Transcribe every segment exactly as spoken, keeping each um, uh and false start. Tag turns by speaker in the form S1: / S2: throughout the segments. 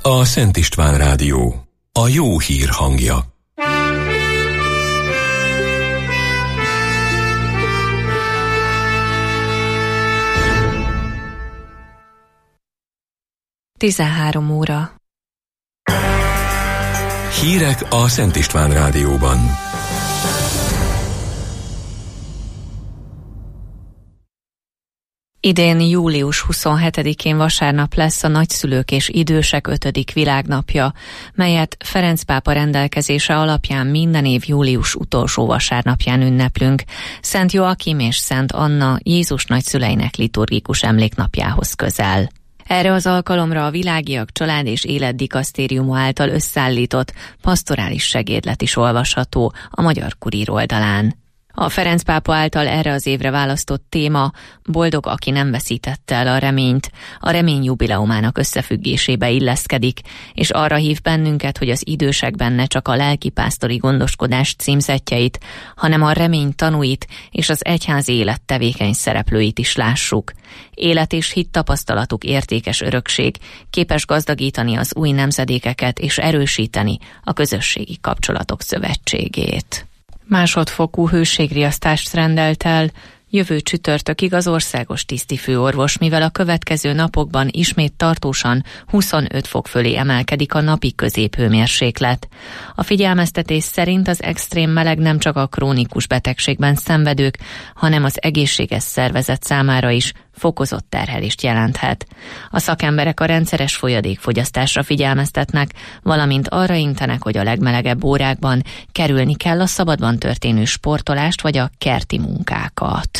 S1: a Szent István Rádió, a jó hír hangja.
S2: tizenhárom óra.
S1: Hírek a Szent István Rádióban.
S2: Idén július huszonhetedikén vasárnap lesz a nagyszülők és idősek ötödik világnapja, melyet Ferenc pápa rendelkezése alapján minden év július utolsó vasárnapján ünneplünk, Szent Joakim és Szent Anna Jézus nagyszüleinek liturgikus emléknapjához közel. Erre az alkalomra a Világiak Család és Élet Dikasztériuma által összeállított pastorális segédlet is olvasható a Magyar Kurír oldalán. A Ferenc pápa által erre az évre választott téma Boldog, aki nem veszítette el a reményt, a remény jubileumának összefüggésébe illeszkedik, és arra hív bennünket, hogy az idősekben ne csak a lelkipásztori gondoskodás címzettjeit, hanem a remény tanúit és az egyházi élet tevékeny szereplőit is lássuk. Élet és hit tapasztalatuk értékes örökség, képes gazdagítani az új nemzedékeket és erősíteni a közösségi kapcsolatok szövetségét. Másodfokú hőségriasztást rendelt el jövő csütörtökig az országos tisztifőorvos, mivel a következő napokban ismét tartósan huszonöt fok fölé emelkedik a napi középhőmérséklet. A figyelmeztetés szerint az extrém meleg nem csak a krónikus betegségben szenvedők, hanem az egészséges szervezet számára is fokozott terhelést jelenthet. A szakemberek a rendszeres folyadékfogyasztásra figyelmeztetnek, valamint arra intenek, hogy a legmelegebb órákban kerülni kell a szabadban történő sportolást vagy a kerti munkákat.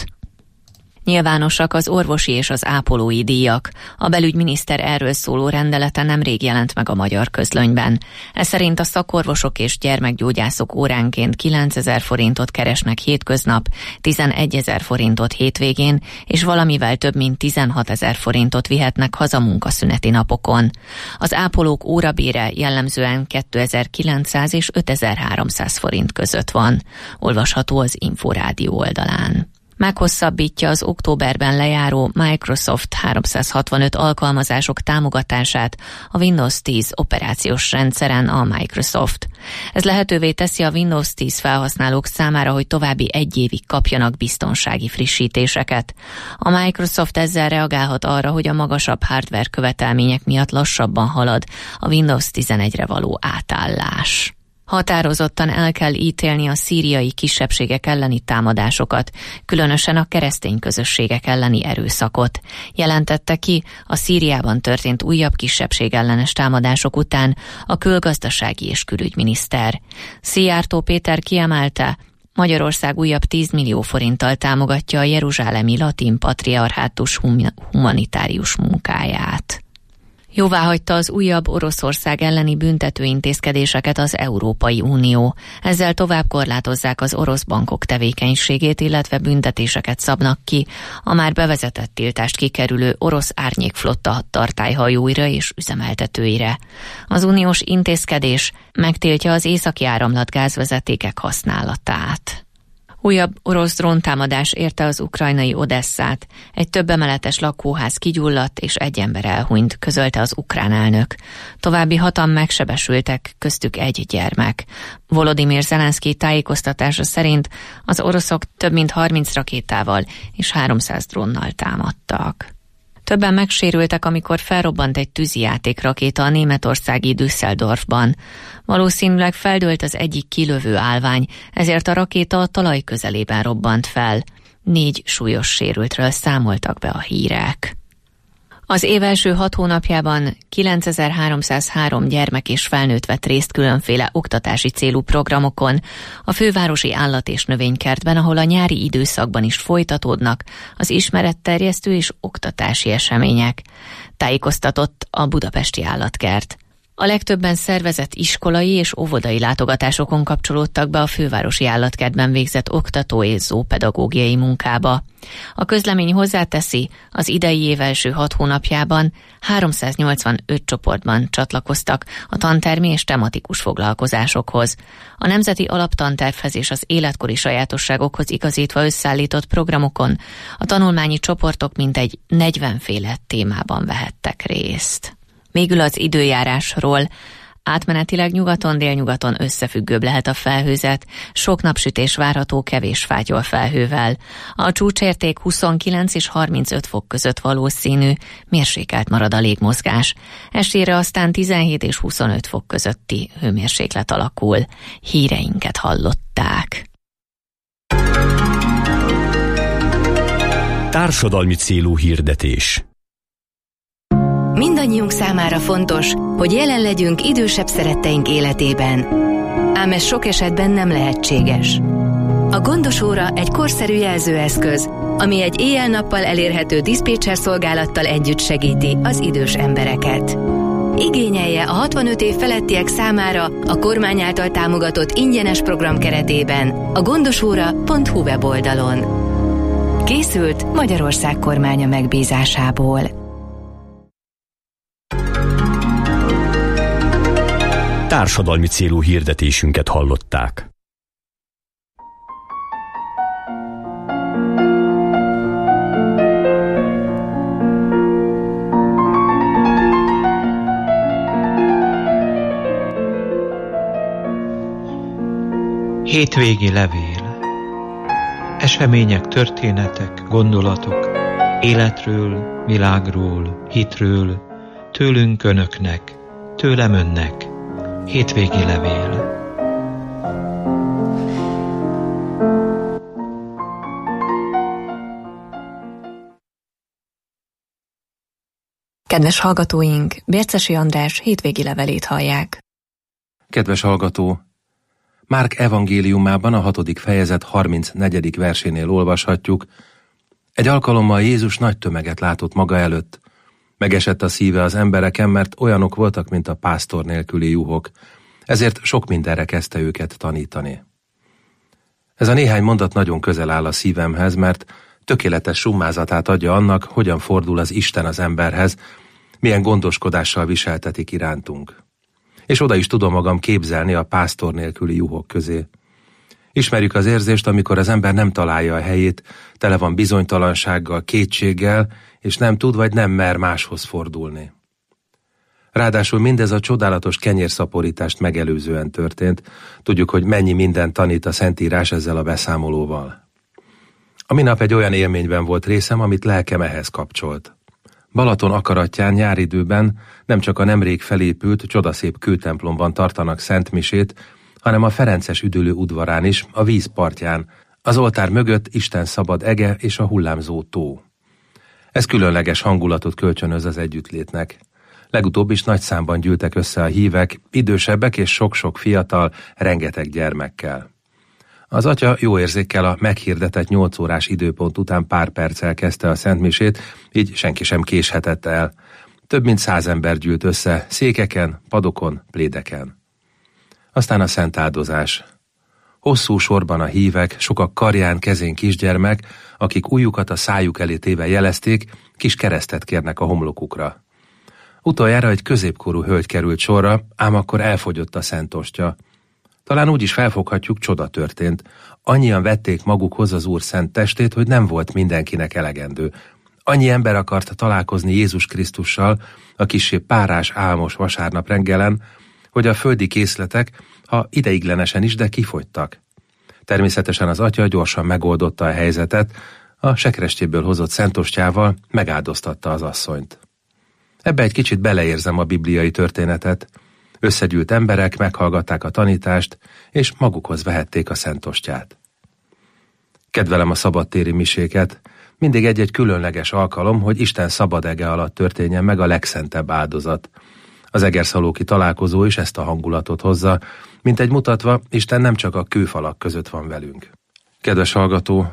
S2: Nyilvánosak az orvosi és az ápolói díjak. A belügyminiszter erről szóló rendelete nemrég jelent meg a Magyar Közlönyben. Ez szerint a szakorvosok és gyermekgyógyászok óránként kilencezer forintot keresnek hétköznap, tizenegyezer forintot hétvégén, és valamivel több mint tizenhatezer forintot vihetnek haza munkaszüneti napokon. Az ápolók órabére jellemzően kétezer-kilencszáz és ötezer-háromszáz forint között van. Olvasható az Inforádió oldalán. Meghosszabbítja az októberben lejáró Microsoft háromszázhatvanöt alkalmazások támogatását a Windows tíz operációs rendszeren a Microsoft. Ez lehetővé teszi a Windows tíz felhasználók számára, hogy további egy évig kapjanak biztonsági frissítéseket. A Microsoft ezzel reagálhat arra, hogy a magasabb hardware követelmények miatt lassabban halad a Windows tizenegyre való átállás. Határozottan el kell ítélni a szíriai kisebbségek elleni támadásokat, különösen a keresztény közösségek elleni erőszakot, jelentette ki a Szíriában történt újabb kisebbségellenes támadások után a külgazdasági és külügyminiszter. Szijjártó Péter kiemelte, Magyarország újabb tíz millió forinttal támogatja a jeruzsálemi latin patriarhátus humanitárius munkáját. Jóváhagyta az újabb Oroszország elleni büntetőintézkedéseket az Európai Unió. Ezzel tovább korlátozzák az orosz bankok tevékenységét, illetve büntetéseket szabnak ki a már bevezetett tiltást kikerülő orosz árnyékflotta tartályhajóira és üzemeltetőire. Az uniós intézkedés megtiltja az északi áramlat gázvezetékek használatát. Újabb orosz dróntámadás érte az ukrajnai Odesszát. Egy több emeletes lakóház kigyulladt és egy ember elhunyt, közölte az ukrán elnök. További hatan megsebesültek, köztük egy gyermek. Volodymyr Zelenszky tájékoztatása szerint az oroszok több mint harminc rakétával és háromszáz drónnal támadtak. Többen megsérültek, amikor felrobbant egy tűzijáték rakéta a németországi Düsseldorfban. Valószínűleg feldőlt az egyik kilövő állvány, ezért a rakéta a talaj közelében robbant fel. Négy súlyos sérültről számoltak be a hírek. Az év első hat hónapjában kilencezer-háromszázhárom gyermek és felnőtt vett részt különféle oktatási célú programokon a fővárosi állat- és növénykertben, ahol a nyári időszakban is folytatódnak az ismeretterjesztő és oktatási események, tájékoztatott a Budapesti Állatkert. A legtöbben szervezett iskolai és óvodai látogatásokon kapcsolódtak be a fővárosi állatkertben végzett oktató és zoopedagógiai munkába. A közlemény hozzáteszi, az idei év első hat hónapjában háromszáznyolcvanöt csoportban csatlakoztak a tantermi és tematikus foglalkozásokhoz. A nemzeti alaptantervhez és az életkori sajátosságokhoz igazítva összeállított programokon a tanulmányi csoportok mintegy negyvenféle témában vehettek részt. Végül az időjárásról. Átmenetileg nyugaton-délnyugaton összefüggőbb lehet a felhőzet, sok napsütés várható kevés fátyol felhővel. A csúcsérték huszonkilenc és harmincöt fok között valószínű, mérsékelt marad a légmozgás. Estére aztán tizenhét és huszonöt fok közötti hőmérséklet alakul. Híreinket hallották.
S1: Társadalmi célú hirdetés.
S3: Mindannyiunk számára fontos, hogy jelen legyünk idősebb szeretteink életében. Ám ez sok esetben nem lehetséges. A Gondos Óra egy korszerű jelzőeszköz, ami egy éjjel-nappal elérhető diszpécser szolgálattal együtt segíti az idős embereket. Igényelje a hatvanöt év felettiek számára a kormány által támogatott ingyenes program keretében a gondosóra pont hu weboldalon. Készült Magyarország kormánya megbízásából.
S1: Társadalmi célú hirdetésünket hallották.
S4: Hétvégi levél. Események, történetek, gondolatok, életről, világról, hitről, tőlünk önöknek, tőlem önnek. Hétvégi levél.
S2: Kedves hallgatóink, Bércesi András hétvégi levelét hallják.
S5: Kedves hallgató! Márk evangéliumában a hatodik fejezet harmincnegyedik versénél olvashatjuk: egy alkalommal Jézus nagy tömeget látott maga előtt. Megesett a szíve az embereken, mert olyanok voltak, mint a pásztor nélküli juhok. Ezért sok mindenre kezdte őket tanítani. Ez a néhány mondat nagyon közel áll a szívemhez, mert tökéletes summázatát adja annak, hogyan fordul az Isten az emberhez, milyen gondoskodással viseltetik irántunk. És oda is tudom magam képzelni a pásztor nélküli juhok közé. Ismerjük az érzést, amikor az ember nem találja a helyét, tele van bizonytalansággal, kétséggel, és nem tud vagy nem mer máshoz fordulni. Ráadásul mindez a csodálatos kenyérszaporítást megelőzően történt. Tudjuk, hogy mennyi mindent tanít a Szentírás ezzel a beszámolóval. A minap egy olyan élményben volt részem, amit lelkem ehhez kapcsolt. Balaton akaratján nyáridőben nem csak a nemrég felépült, csodaszép kőtemplomban tartanak szentmisét, hanem a ferences üdülő udvarán is, a víz partján, az oltár mögött Isten szabad ege és a hullámzó tó. Ez különleges hangulatot kölcsönöz az együttlétnek. Legutóbb is nagy számban gyűltek össze a hívek, idősebbek és sok-sok fiatal, rengeteg gyermekkel. Az atya jó érzékkel a meghirdetett nyolc órás időpont után pár perccel kezdte a szentmisét, így senki sem késhetett el. Több mint száz ember gyűlt össze, székeken, padokon, plédeken. Aztán a szent áldozás. Hosszú sorban a hívek, sokak karján, kezén kisgyermek, akik ujjukat a szájuk elé téve jelezték, kis keresztet kérnek a homlokukra. Utoljára egy középkorú hölgy került sorra, ám akkor elfogyott a szent ostya. Talán úgy is felfoghatjuk, csoda történt. Annyian vették magukhoz az Úr szent testét, hogy nem volt mindenkinek elegendő. Annyi ember akart találkozni Jézus Krisztussal a kissé párás, álmos vasárnap reggelen, hogy a földi készletek, ha ideiglenesen is, de kifogytak. Természetesen az atya gyorsan megoldotta a helyzetet, a sekrestjéből hozott szentostjával megáldoztatta az asszonyt. Ebbe egy kicsit beleérzem a bibliai történetet. Összegyűlt emberek meghallgatták a tanítást, és magukhoz vehették a szentostját. Kedvelem a szabadtéri miséket, mindig egy-egy különleges alkalom, hogy Isten szabad ege alatt történjen meg a legszentebb áldozat. Az egerszalóki találkozó is ezt a hangulatot hozza, mint egy mutatva, Isten nem csak a kőfalak között van velünk. Kedves hallgató,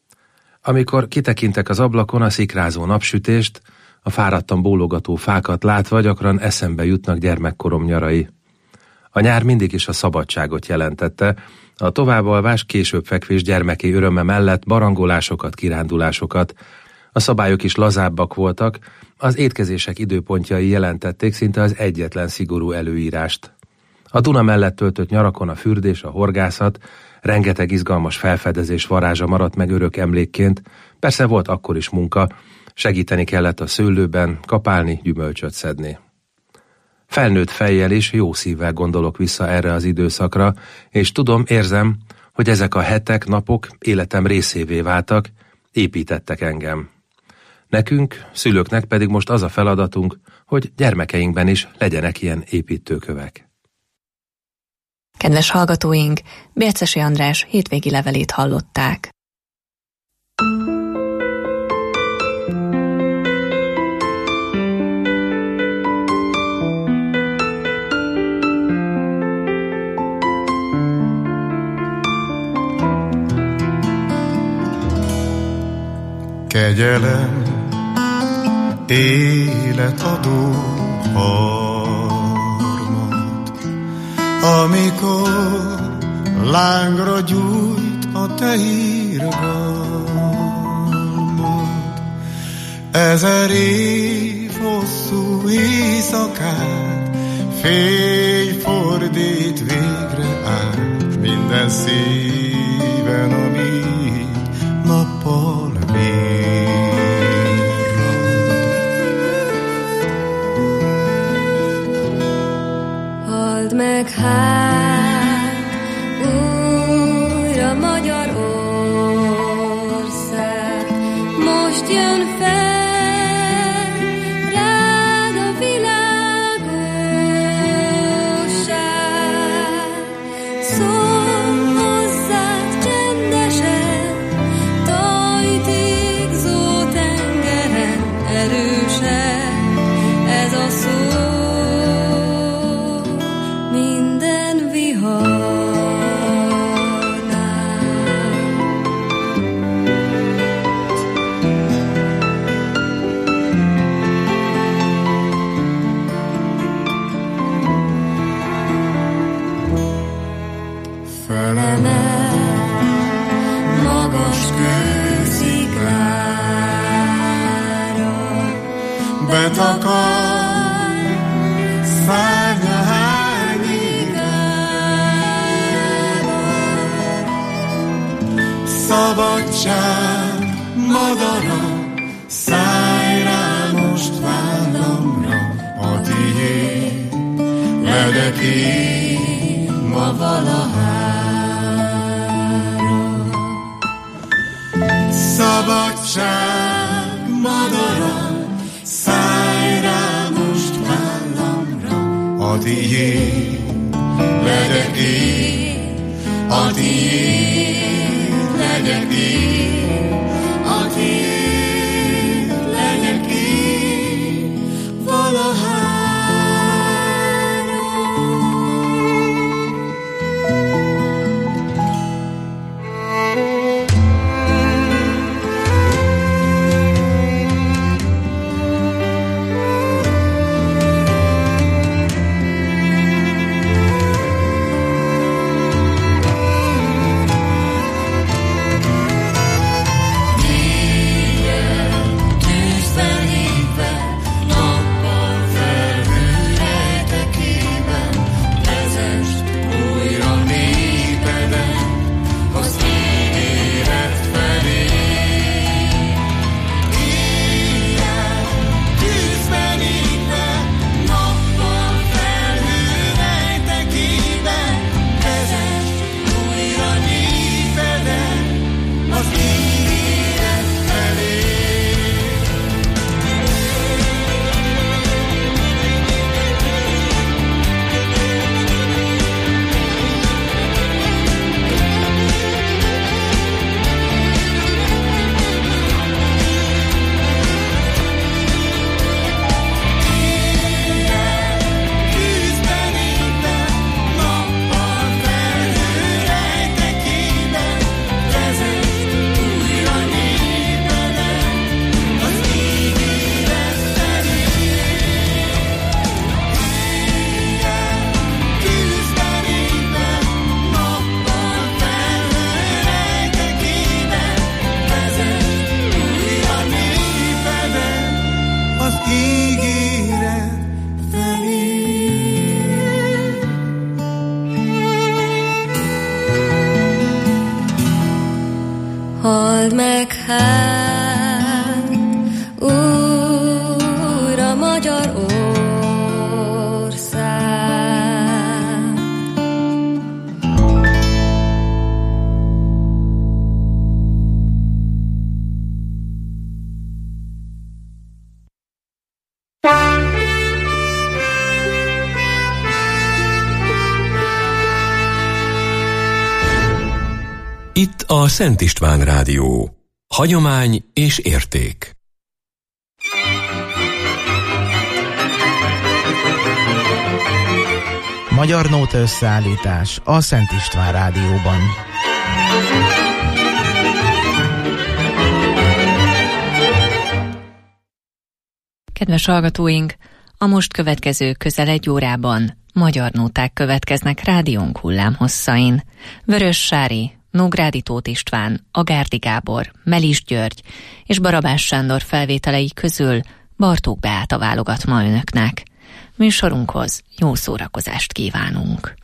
S5: amikor kitekintek az ablakon a szikrázó napsütést, a fáradtan bólogató fákat látva gyakran eszembe jutnak gyermekkorom nyarai. A nyár mindig is a szabadságot jelentette, a továbbalvás, később fekvés gyermeki öröme mellett barangolásokat, kirándulásokat. A szabályok is lazábbak voltak, az étkezések időpontjai jelentették szinte az egyetlen szigorú előírást. A Duna mellett töltött nyarakon a fürdés, a horgászat, rengeteg izgalmas felfedezés varázsa maradt meg örök emlékként, persze volt akkor is munka, segíteni kellett a szőlőben, kapálni, gyümölcsöt szedni. Felnőtt fejjel és jó szívvel gondolok vissza erre az időszakra, és tudom, érzem, hogy ezek a hetek, napok életem részévé váltak, építettek engem. Nekünk, szülőknek pedig most az a feladatunk, hogy gyermekeinkben is legyenek ilyen építőkövek.
S2: Kedves hallgatóink, Bércesi András hétvégi levelét hallották.
S6: Kegyelem, életadó harmat, amikor lángra gyújt a te irgalmad. Ezer év hosszú éjszakát fény fordít végre át minden szíven, amit nappal
S7: Halld meg hát újra Magyarország, most jön fel rád a világosság. Szólj hozzád csendesen, tajtékzó tengeren, erősen ez a szó. Minden
S6: betakar szárnyahányigában. Szabadság madara, szállj rá most vállamra, a tiéd legyek én ma valahára. Szabadság madara, szállj rá most vállamra, a tiéd legyek én, a tiéd legyek én, a tiéd legyek én valahára.
S7: Halld meg hát újra Magyarország,
S1: Itt a Szent István Rádió. Hagyomány és érték.
S8: Magyar nóta összeállítás a Szent István Rádióban.
S2: Kedves hallgatóink, a most következő közel egy órában magyar nóták következnek rádiónk hullámhosszain. Vörös Sári, Nógrádi Tóth István, Agárdi Gábor, Melis György és Barabás Sándor felvételei közül Bartók Beáta válogat ma önöknek. Műsorunkhoz jó szórakozást kívánunk!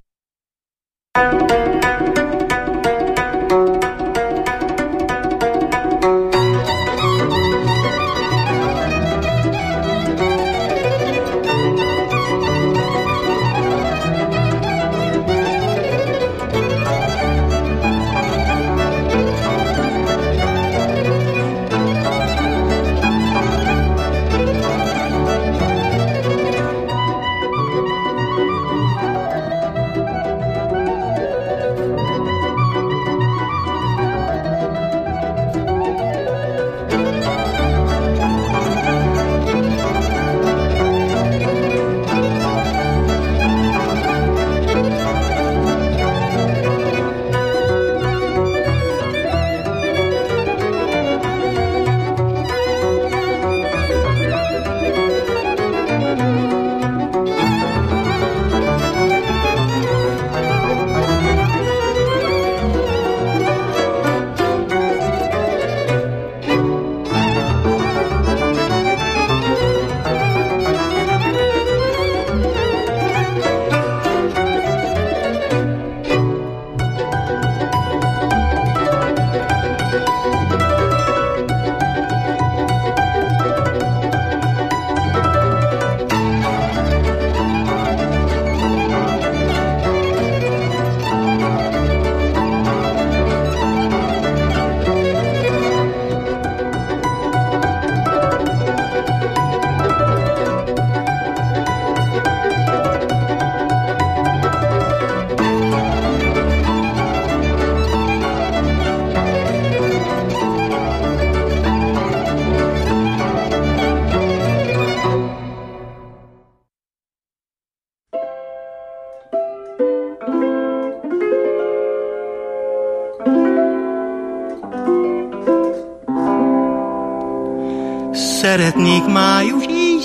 S6: Szeretnék május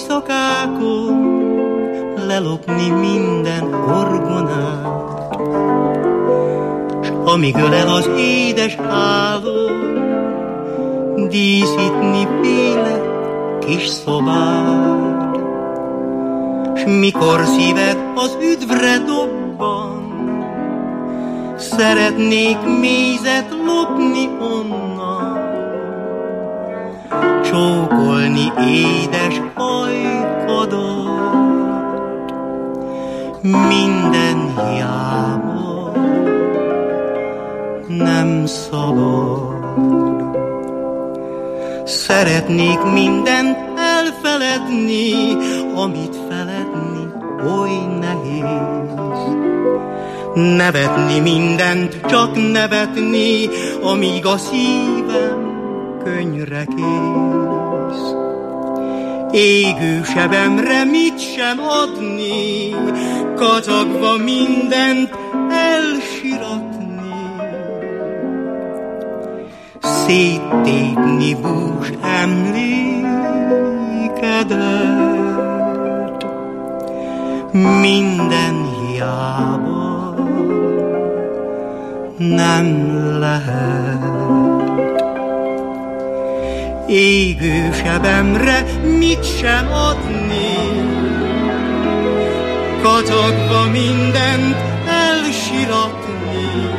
S6: éjszakákon lelopni minden orgonát, s amíg ölel az édes álom, díszítni féle kis szobát. S mikor szíved az üdvre dobban, szeretnék mézet lopni onnan, csókolni édes ajkadat. Minden hiába nem szabad. Szeretnék mindent elfeledni, amit feledni oly nehéz. Nevetni mindent, csak nevetni, amíg a szívem könnyre kész. Égő sebemre mit sem adni, kacagva mindent elsiratni. Széttépni bús emlékedet, minden hiába nem lehet. Égő sebemre mit sem adni, kacagva mindent elsiratni.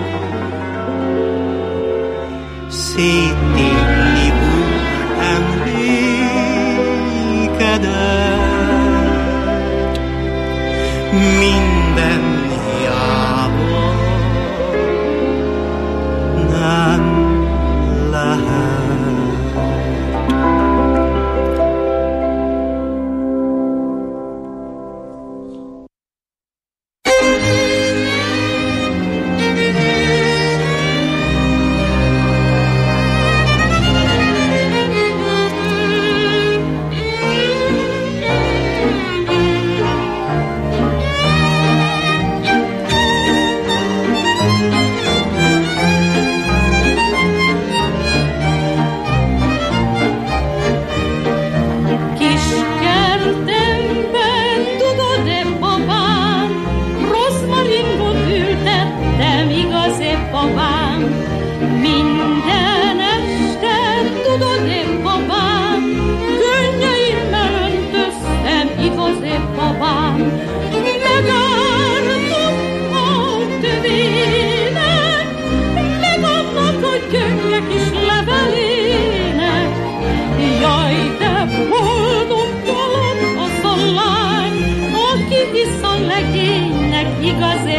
S6: Széttépni bús emlékedet, minden hiába nem lehet.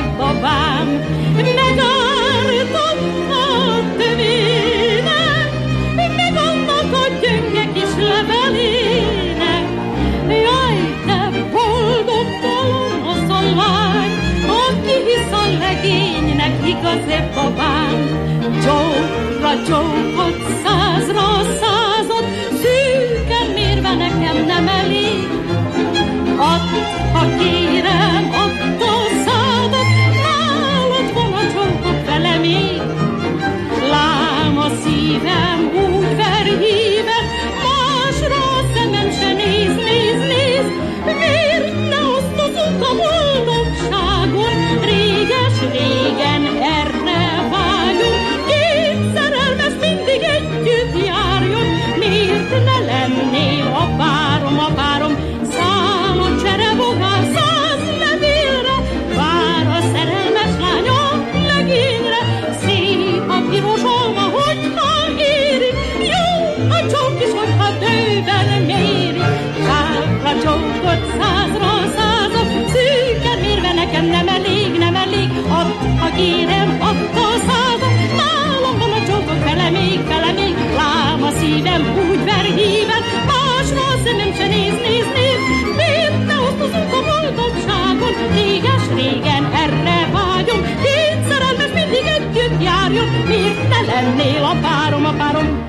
S9: szép babám, megártott a tövének, meg annak a gyönge kis levelének. Jaj, de boldog bolond a lány, aki hisz a legénynek, igaz-e babám? Csókra csókot, százra százat, szűken mérve nekem nem elég. Add, ha kérem, add a szádat, nálad van a csókok vele még. Lám a szívem úgy verhíven, másra a szemem se néz, néz, néz. Miért ne osztozunk a boldogságon? Réges-régen erre vágyunk, két szerelmes mindig együtt járjon. Miért ne lennél a párom, a párom? Szálon cserebogár száz levélre, vár a szerelmes lány a legényre. Szép a piros alma, hogyha éri, jó a csók is, hogyha tőben méri. Sárga csókot százra százat, szűken mérve nekem nem elég, nem elég. Add, ha kérem, add a százat, nálam van a csókok vele még, vele még. Lám a szívem úgy verhíven, másra a szemem se néz, néz, néz. Miért ne osztozunk a boldogságon? Réges-régen erre vágyom, két szerelmes mindig együtt járjon. Miért ne lennél a párom, a párom?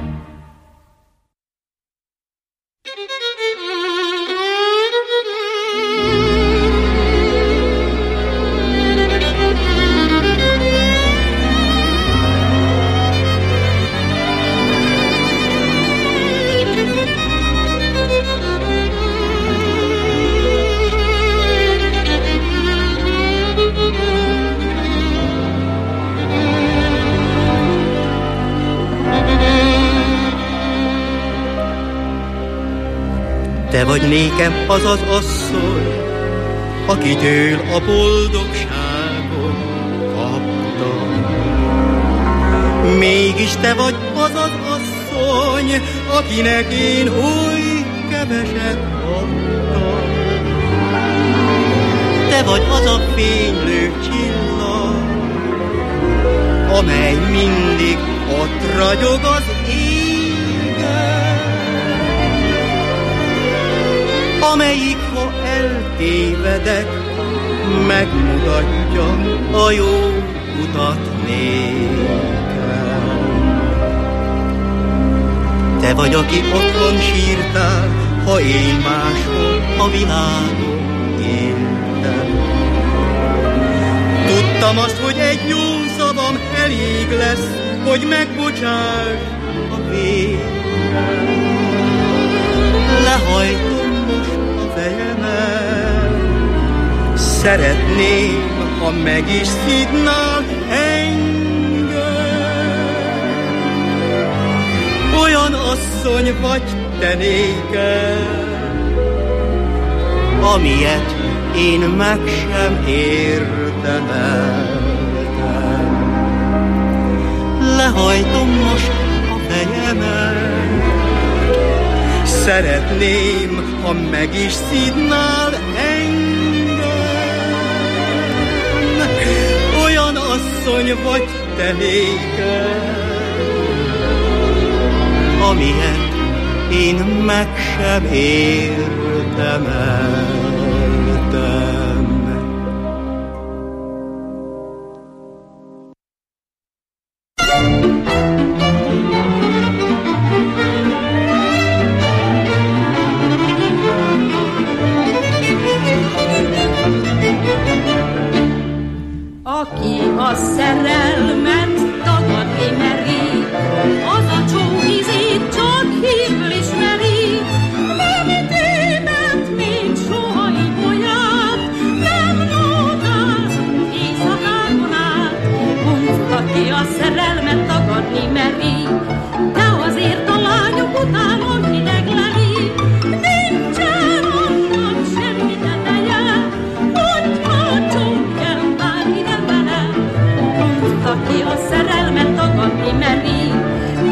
S10: Te vagy nékem az az asszony, aki től a boldogságot kapta. Mégis te vagy az az asszony, akinek én oly keveset adtam. Te vagy az a fénylő csillag, amely mindig ott ragyog az égen, amelyik, ha eltévedek, megmutatja a jó utat nékem. Te vagy, aki otthon sírtál, ha én máshol a világon éltem. Tudtam azt, hogy egy jó szavam elég lesz, hogy megbocsáss a végem. Lehajtom most a fejemet, szeretném, ha meg is szidnál engem. Olyan asszony vagy te nékem, amilyet én meg sem érdemeltem. Lehajtom most a fejemet, szeretném, ha meg is szidnál engem. Olyan asszony vagy te nékem, amilyet én meg sem érdemeltem.
S9: Aki a szerelmet tagadni meri, az a csókizét csak hívül ismeri. Nem tévedt még soha ibolyát, nem nótázunk éjszakákon át. Mondd, aki a szerelmet tagadni meri, de azért a lányok után a hideg leli. Nincsen annak semmi teteje, hogyha csók kell bármire vele. Mondd, aki a szerelmet tagadni meri,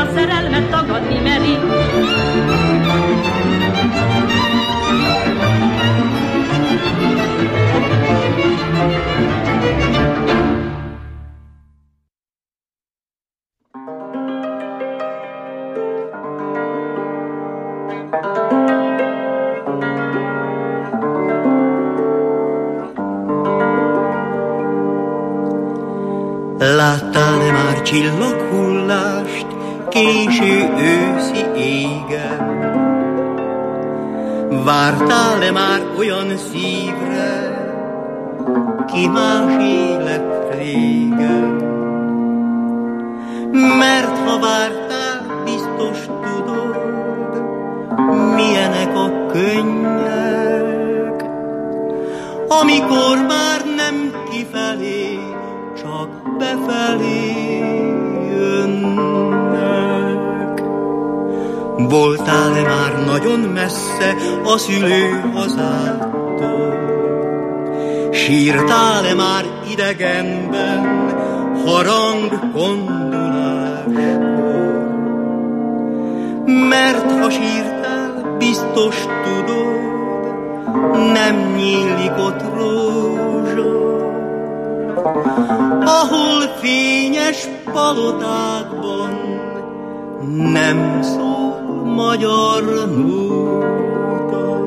S9: a szerelmet tagadni meri.
S10: Láttál-e már csillaghullást késő őszi égen? Vártál-e már olyan szívre, ki más élet régen? Mert ha vártál, biztos tudod, milyenek a könnyek, amikor már nem kifelé, csak befelé jönnek. Voltál-e már nagyon messze a szülőhazától? Sírtál-e már idegenben harang konduláskor? Mert ha sírtál, biztos tudod, nem nyílik ott rózsa, ahol fényes palotákban nem szól magyar nóta.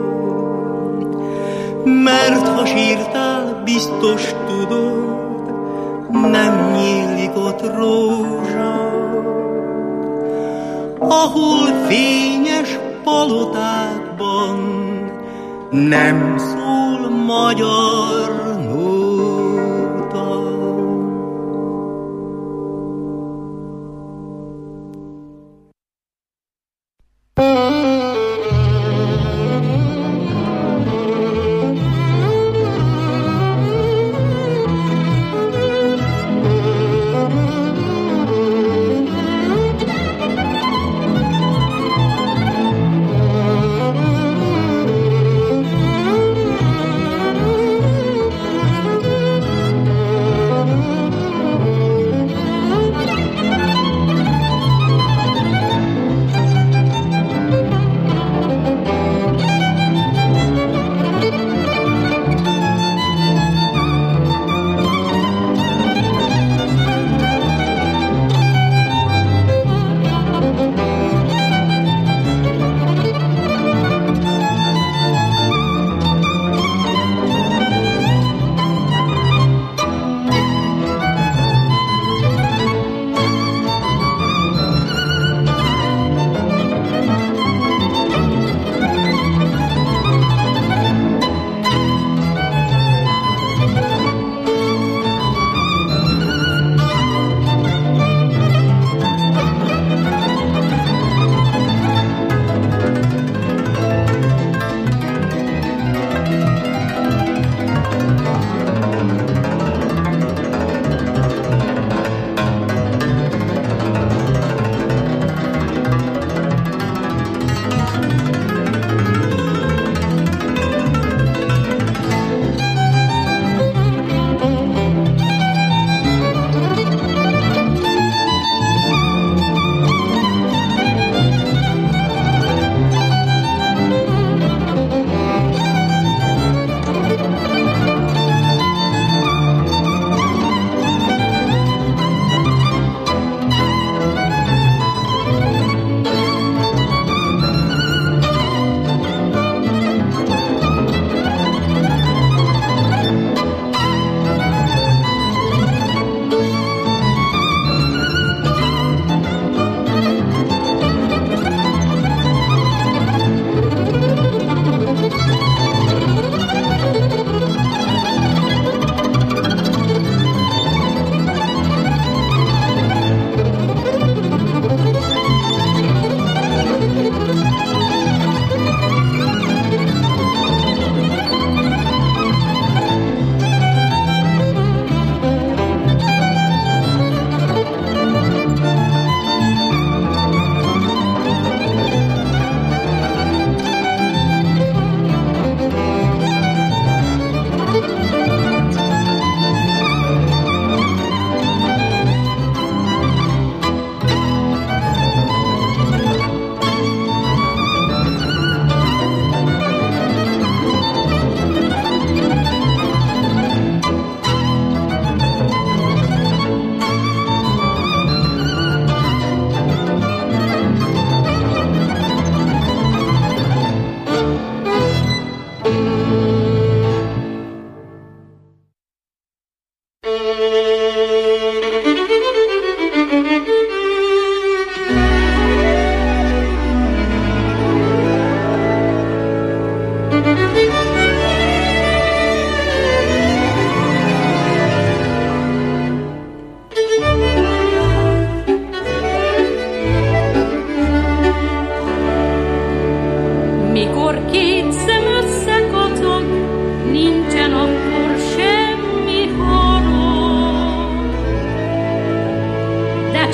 S10: Mert ha sírtál, biztos tudod, nem nyílik ott rózsa, ahol fényes palotákban nem szól magyar nóta.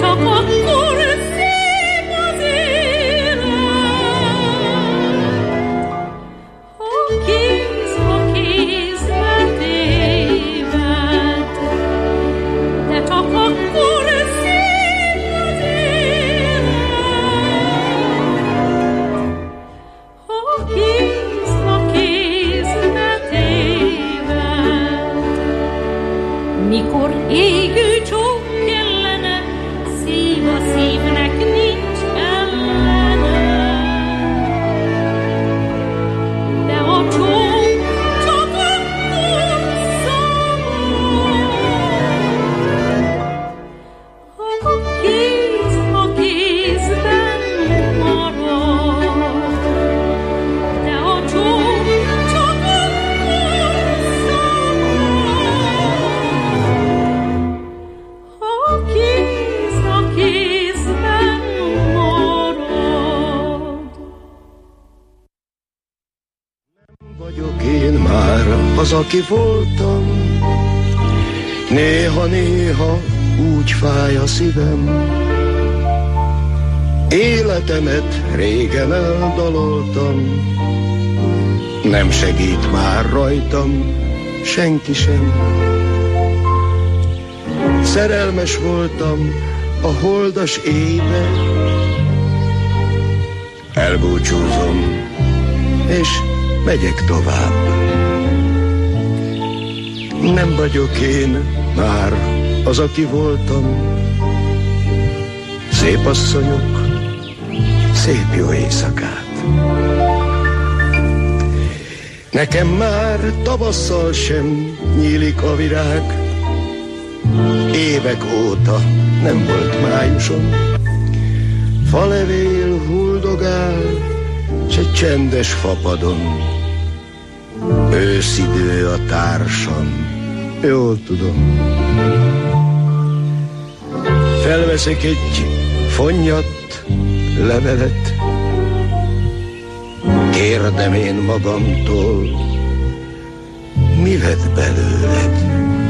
S9: csak akkor szép az élet. Ha kéz a kézbe téved, de csak akkor szép az élet. Ha kéz a kézbe téved, mikor égő csók kellene, szív a szívnek nincs ellene. De a csók csak akkor szabad, ha a kéz a kézben marad. De a csók csak akkor szabad, ha a kéz a kézben marad.
S6: Vagyok én már az, aki voltam. Néha-néha úgy fáj a szívem. Életemet régen eldaloltam. Nem segít már rajtam senki sem. Szerelmes voltam a holdas éjbe. Elbúcsúzom, és megyek tovább. Nem vagyok én már az, aki voltam. Szép asszonyok, szép jó éjszakát. Nekem már tavasszal sem nyílik a virág. Évek óta nem volt májuson. Falevél huldogál, s egy csendes fapadon. Őszidő a társam, jól tudom. Felveszek egy fonnyat, levelet. Kérdem én magamtól, mi lett belőled?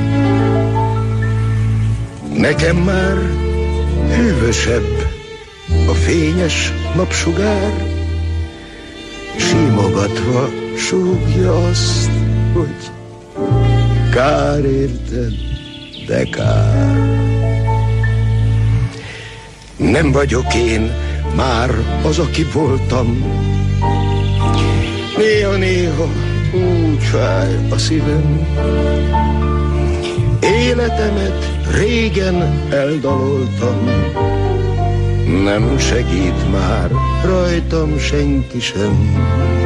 S6: Nekem már hűvösebb a fényes napsugár, simogatva súgja azt, hogy kár érted, de kár. Nem vagyok én már az, aki voltam. Néha-néha úgy fáj a szívem. Életemet régen eldaloltam. Nem segít már rajtam senki sem.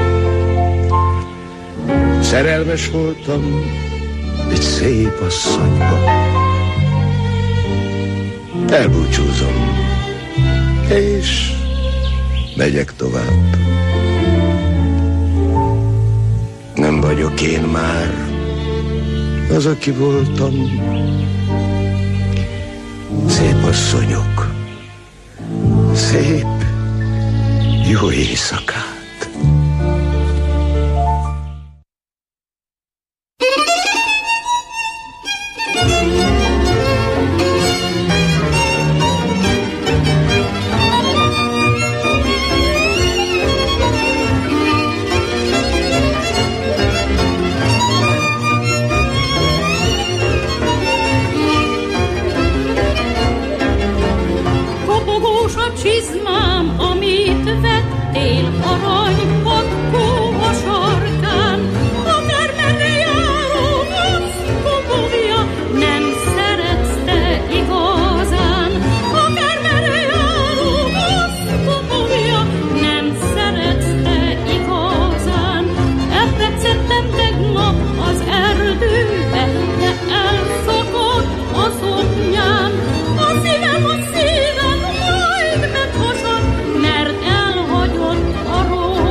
S6: Szerelmes voltam egy szép asszonyba. Elbúcsúzom, és megyek tovább. Nem vagyok én már az, aki voltam. Szép asszonyok, szép jó éjszakát.
S9: A szívem majd meghasad, mert elhagyott a rózsám.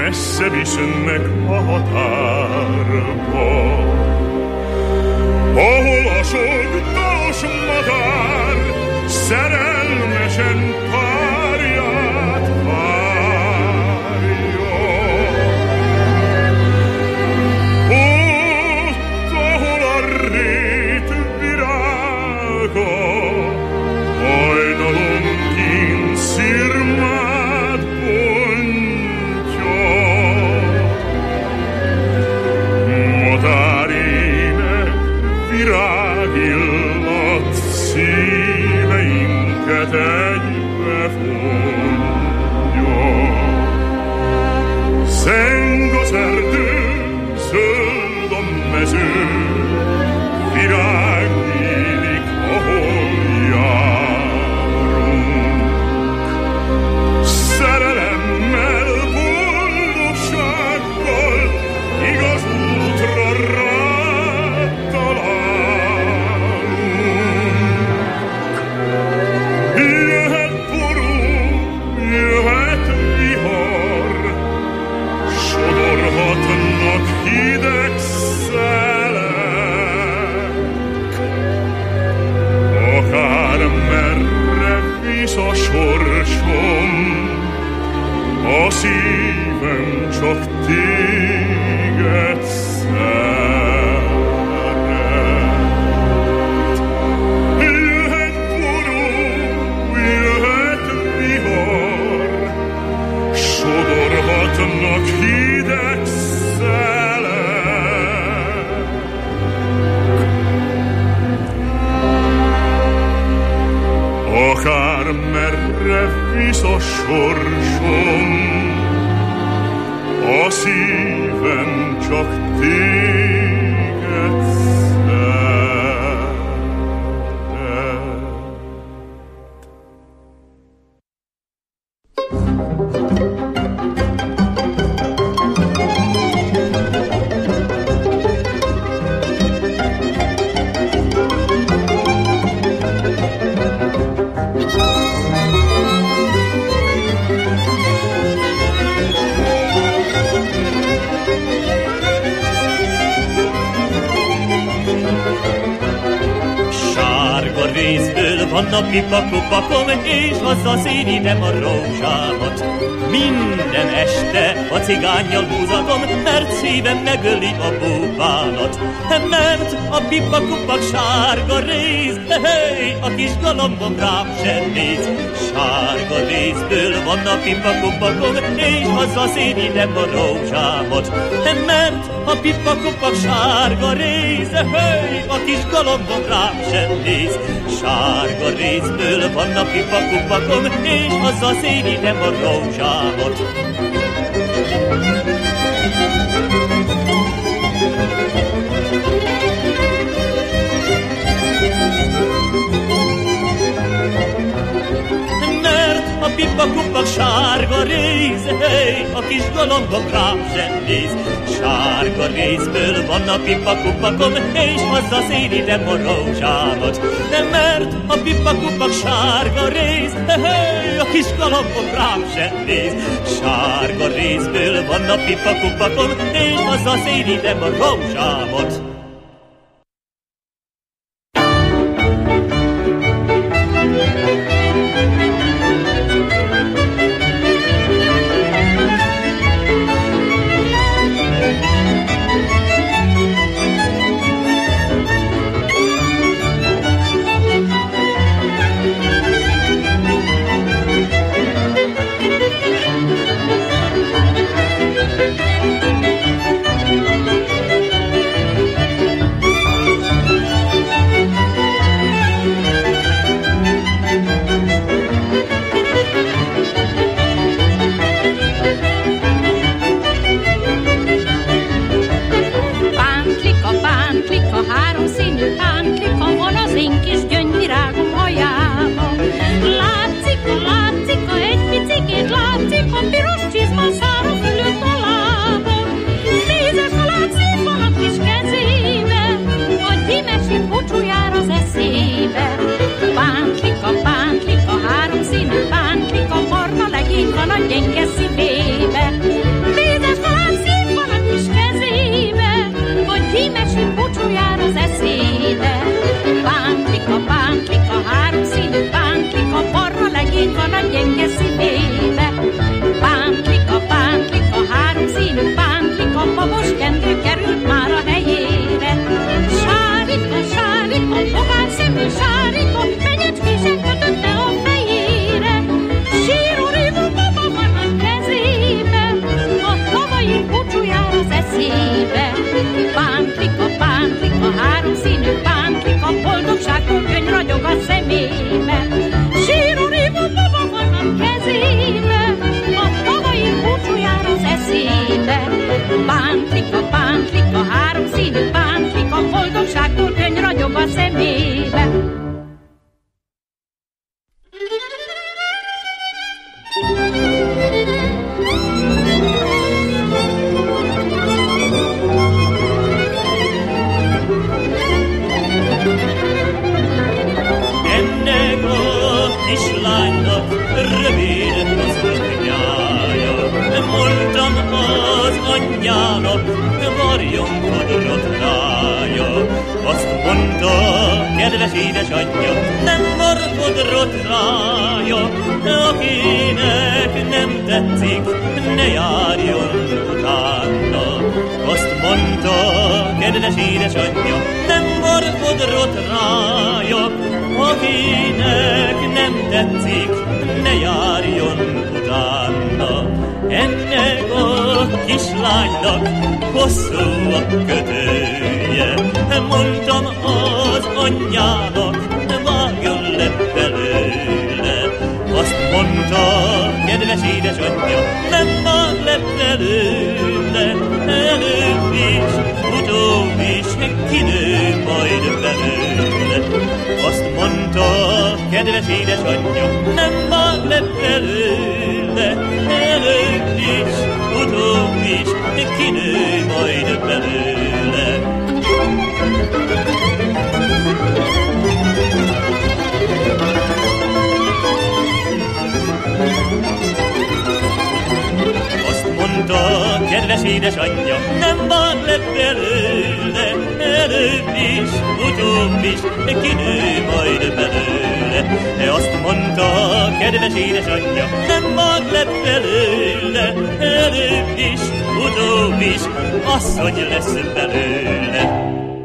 S11: messze visznek a határba, ahol a sok dalos madár szerelmesen párját várja. Ott, ahol a rét virága hajnalonként szirmát bontja, madárének virágillat szíveinket egybe fonja. Zeng az erdő, zöld a mező, virág nyílik, ahol járunk. Szerelemmel, boldogsággal igaz útra rátalálunk. Jöhet ború, jöhet vihar, sodorhatnak hideg szelek. Akár merre visz a sorsom, a szívem csak téged szeret. Jöhet ború, jöhet vihar, sodorhatnak hideg szelek. Akár merre visz a sorsom, a szívem csak téged szeret.
S12: Van a pipakopakom, és haza szédítem a rózsámat. Minden este a cigánnyal húzatom, mert szívem megöli a búbánat. Mert a pipakopak sárga rész, hey, a kis galambom rám sem néz. Sárga részből van a pipakopakom, és haza szédítem a rózsámat. Mert a pipakopak sárga rész, hey, a kis galambom rám sem néz. Sárga részből van a pipakopakom, és haza szédítem a rózsámat. Mert a pipakopak sárga rész, hey, a kis galambom rám sem néz. Sárga részből van a pipakopakom, és haza szédítem a rózsámat. De mert a pipakopak sárga rész, hey, a kis galambom rám sem néz. Sárga részből van a pipakopakom, és haza szédítem a rózsámat.
S9: szíve, a tavalyi búcsú jár az eszébe. Bántlika, bántlika, háromszínű bántlika, boldogságtól könny ragyog a szemébe.
S12: Ennek a kislánynak rövid az oknyája, mondtam az anyjának, varjon kodrot rája. Azt mondta, kedves édesanyja, nem var kodrot rája, akinek nem tetszik, ne járjon utána. Azt mondta, kedves édesanyja, nem var kodrot rája, akinek nem tetszik, ne járjon utána. Ennek a kislánynak hosszú a kötője, mondtam az anyjának, vágjon le belőle. Azt mondta, kedves édesanyja, nem vág le belőle, előbb is, utóbb is, kinő majd belőle. Azt mondta, kedves édesanyja, nem vág le belőle, előbb is, utóbb is, kinő majd belőle. Azt mondta, kedves édesanyja, nem vág le belőle, előbb is, utóbb is, kinő majd belőle. Azt mondta, kedves édesanyja, nem vág le belőle, előbb is, utóbb is, asszony lesz belőle.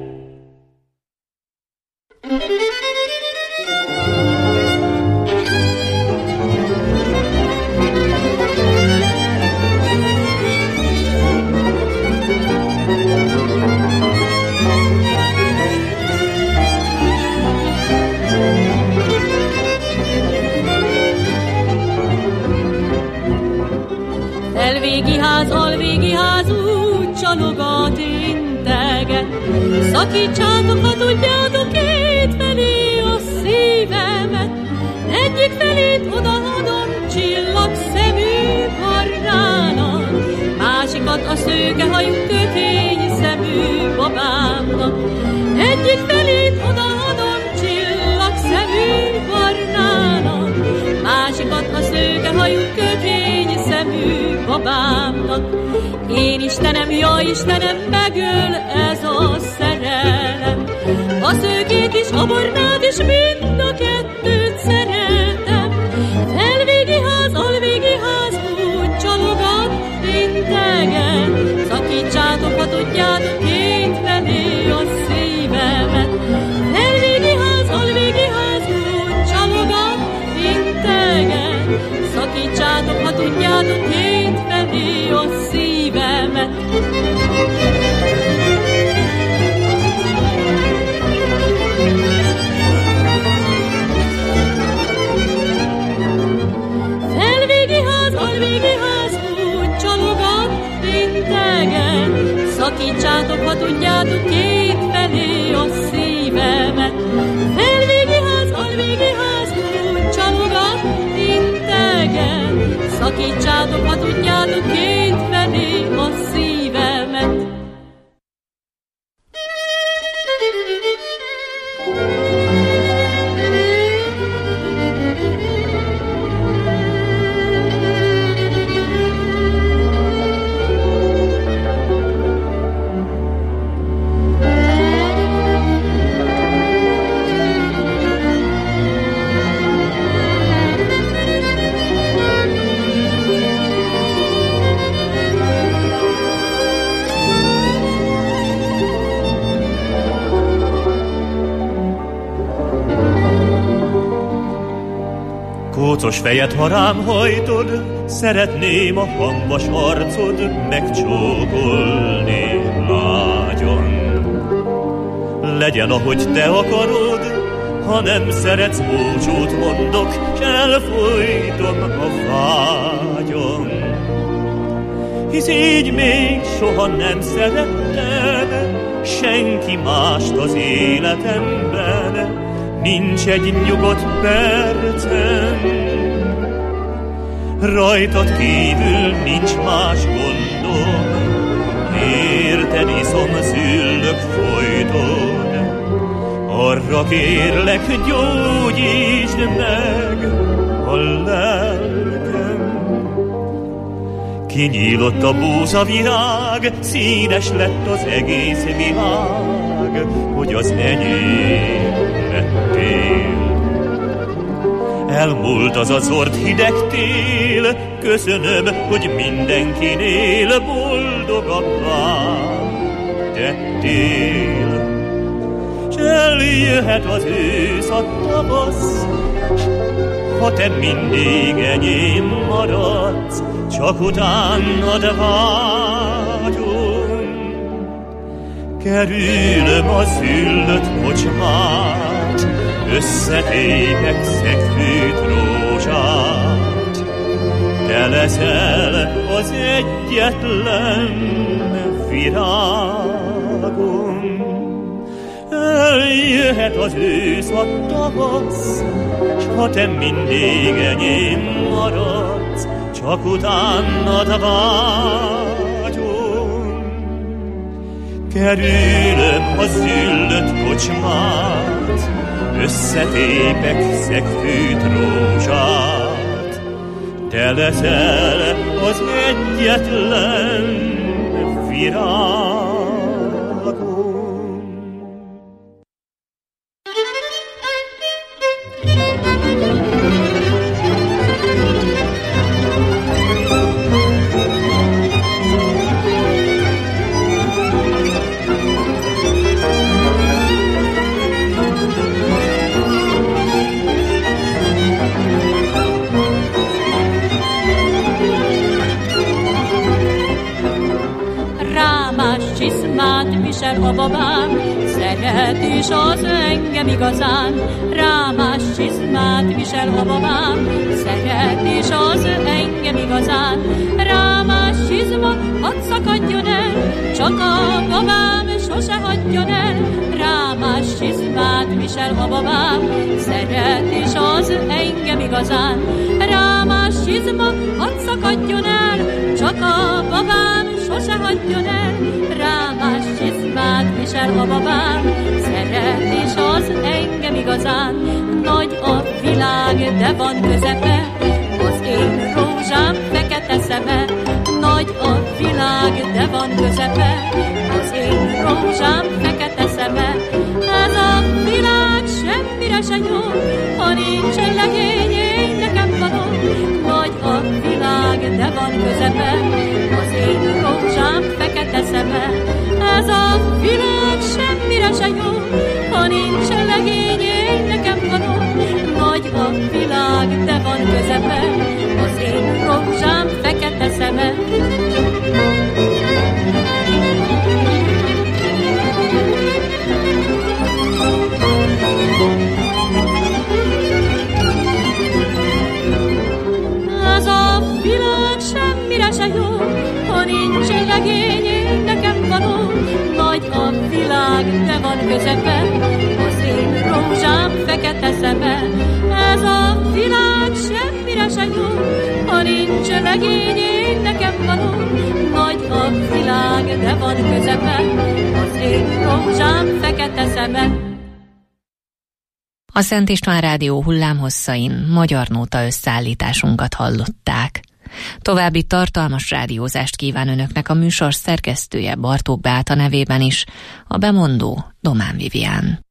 S9: Felvégi ház, alvégi ház, úgy csalogat, integet. Szakítsátok, ha tudjátok, két felé a szívemet. Egyik felét odaadom csillagszemű barnának, másikat a szőkehajú kötény szemű babámnak. Egyik felét odaadom csillagszemű barnának, másikat a szőkehajú kötény szemű babámnak. Én Istenem, ja Istenem, megöl ez a szerelem. A szőkét is, a barnát is, mind a kettőt szeretem. Felvégi ház, alvégi ház, úgy csalogat, integet. Szakítsátok, ha tudjátok, két felé a szívemet. Felvégi ház, alvégi ház, úgy csalogat, integet. Szakítsátok, ha tudjátok, két felé a szívemet. Felvégi ház, alvégi ház, úgy csalogat, integet. Szakítsátok, ha tudjátok, két felé a szívemet. Felvégi ház, alvégi ház, úgy csalogat, integet. Szakítsátok, ha tudjátok, két felé a szívemet.
S12: Kócos fejed, ha rám hajtod, szeretném a hambas arcod megcsókolni lágyon. Legyen, ahogy te akarod, ha nem szeretsz, búcsút mondok, s elfolytom a vágyom. Hisz így még soha nem szerettem senki mást az életemben, nincs egy nyugodt percem. Rajtad kívül nincs más gondom, érted iszom, züllök folyton. Arra kérlek, gyógyítsd meg a lelkem. Kinyílott a búza virág, színes lett az egész világ, hogy az enyém lettél. Elmúlt az a zord hideg tél, köszönöm, hogy mindenkinél boldogabbá tettél. S eljöhet az ősz, a tavasz, ha te mindig enyém maradsz, csak utánad vágyom. Kerülöm a züllött kocsmát, összetépek szegfűt rózsát. Te leszel az egyetlen virágom. Eljöhet az ősz, a tavasz, s ha te mindig enyém maradsz, csak utánad vágyom. Kerülöm a züllött kocsmát, összetépek szegfűt rózsát. Te leszel az egyetlen virágom. A babám szeret is az engem igazán, rámás csizmát visel a babám, szeret is az engem igazán, rámás csizma, hadd szakadjon el, csak a babám sose hagyjon el, rámás csizmát visel a babám, szeret is az engem igazán, rámás csizma, hadd szakadjon el, csak a babám sose hagyjon el, rámás csizmát visel a babám, szeret is az engem igazán. Nagy a világ, de van közepe, az én rózsám fekete szeme. Nagy a világ, de van közepe, az én rózsám fekete szeme. Ez a világ semmire se jó, ha nincs legény, én nekem való. Nagy a világ, de van közepe, az én rózsám fekete szeme. Ez a világ semmire se jó, ha nincs legény, én nekem való. Nagy a világ, de van közepe, az én rózsám fekete szeme. Ez a világ semmire se jó, ha nincs legény, én nekem való. Nagy a világ, de van közepe, az én rózsám fekete szeme. Ez a világ semmire se jó, ha nincs legény, én nekem való. Nagy a világ, de van közepe, az én rózsám fekete szeme.
S2: A Szent István Rádió hullámhosszain magyar nóta összeállításunkat hallották. További tartalmas rádiózást kíván önöknek a műsor szerkesztője, Bartók Beáta nevében is, a bemondó Domán Vivián.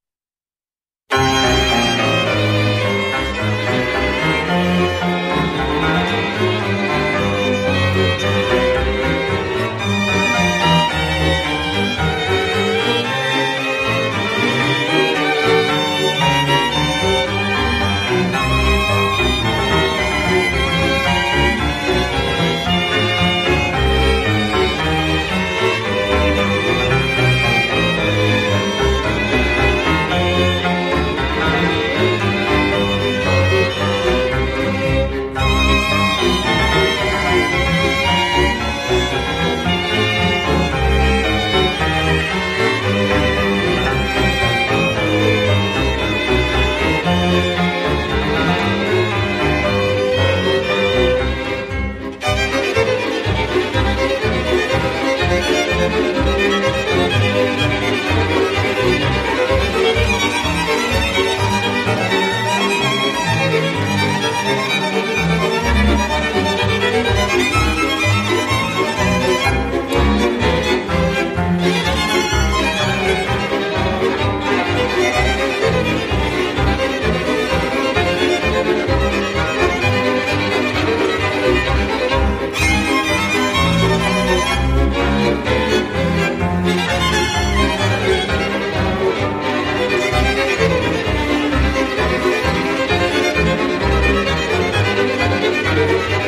S13: Thank you.